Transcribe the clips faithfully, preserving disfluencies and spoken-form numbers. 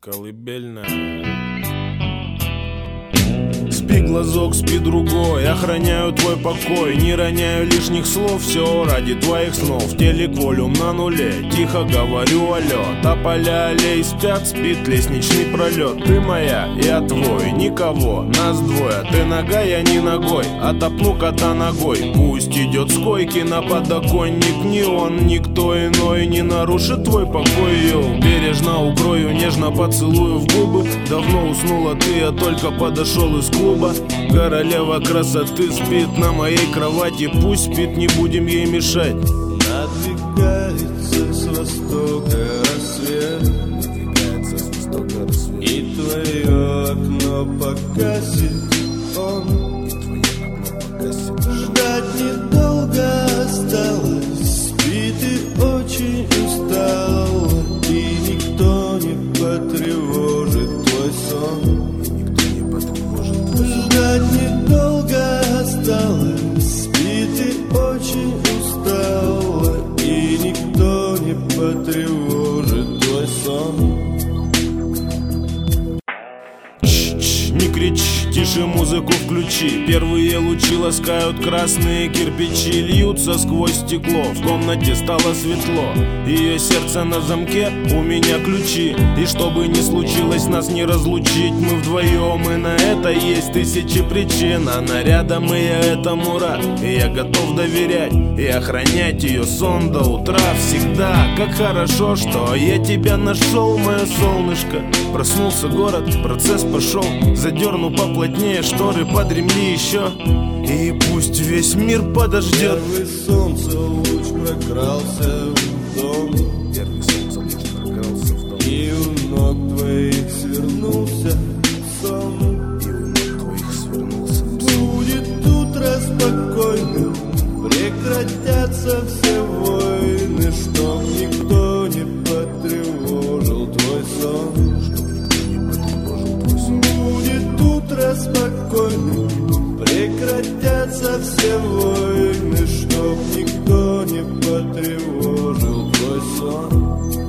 Колыбельная. Спи, глазок, спи, другой, охраняю твой покой, не роняю лишних слов, все ради твоих снов. Телек волюм на нуле, тихо говорю алло. Тополя аллей спят, спит лестничный пролет. Ты моя, я твой, никого, нас двое. Ты нога, я не ногой, отопну кота ногой. Пусть идет с койки на подоконник, ни он, никто иной не нарушит твой покой. Йоу. Бережно укрою, нежно поцелую в губы. Давно уснула ты, я только подошел из клуба. Королева красоты спит на моей кровати. Пусть спит, не будем ей мешать. Надвигается с востока рассвет, Надвигается с востока рассвет. и твое окно погасит он. И твое окно погасит. Ждать недолго осталось, спи, ты очень устала, и никто не потревожит твой сон. Ждать недолго осталось, спи, ты очень устала, и никто не потревожит твой сон. Чш, не кричи, тише музыку включи. Первые лучи ласкают красные кирпичи, льются сквозь стекло. В комнате стало светло, ее сердце на замке, у меня ключи. И что бы ни случилось, нас не разлучить. Мы вдвоем, и на это есть тысячи причин. Она рядом, и я этому рад. И я готов доверять и охранять ее сон до утра всегда. Как хорошо, что я тебя нашел, мое солнышко. Проснулся город, процесс пошел. Задерну поплотнее шторы, подремли еще. И пусть весь мир подождет. Первый солнце луч прокрался в дом, Первый солнце луч прокрался в дом. и у ног твоих свернулся сон. И у ног твоих свернулся. Будет утро спокойным, прекратятся все войны, чтоб никто не потревожил твой сон. Будет утро спокойным, прекратятся все войны, чтоб никто не потревожил твой сон.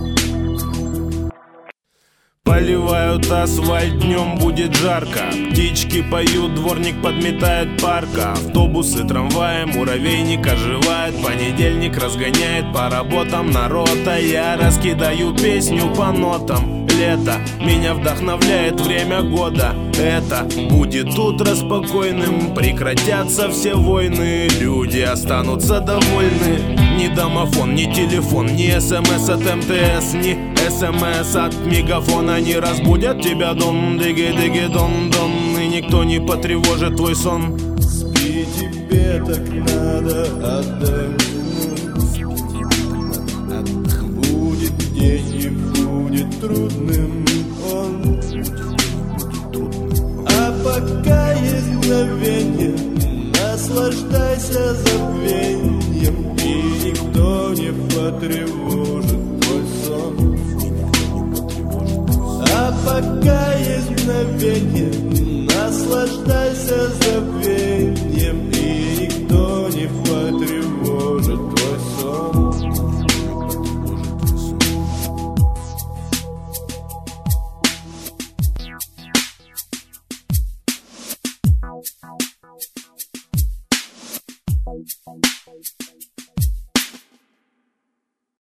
Поливают асфальт, днем будет жарко. Птички поют, дворник подметает парка. Автобусы, трамваи, муравейник оживает. Понедельник разгоняет по работам народ, а я раскидаю песню по нотам. Лето меня вдохновляет, время года. Это будет утро спокойным, прекратятся все войны, люди останутся довольны. Ни домофон, ни телефон, ни смс от эм тэ эс, ни смс от мегафона не разбудят тебя, дон, диги-диги, дон-дон. И никто не потревожит твой сон. Спи, тебе так надо отдохнуть. Будет день и будет трудным он, а пока есть мгновенье, наслаждайся забвеньем, и никто не потревожит твой сон. А пока есть мгновенье, наслаждайся забвеньем.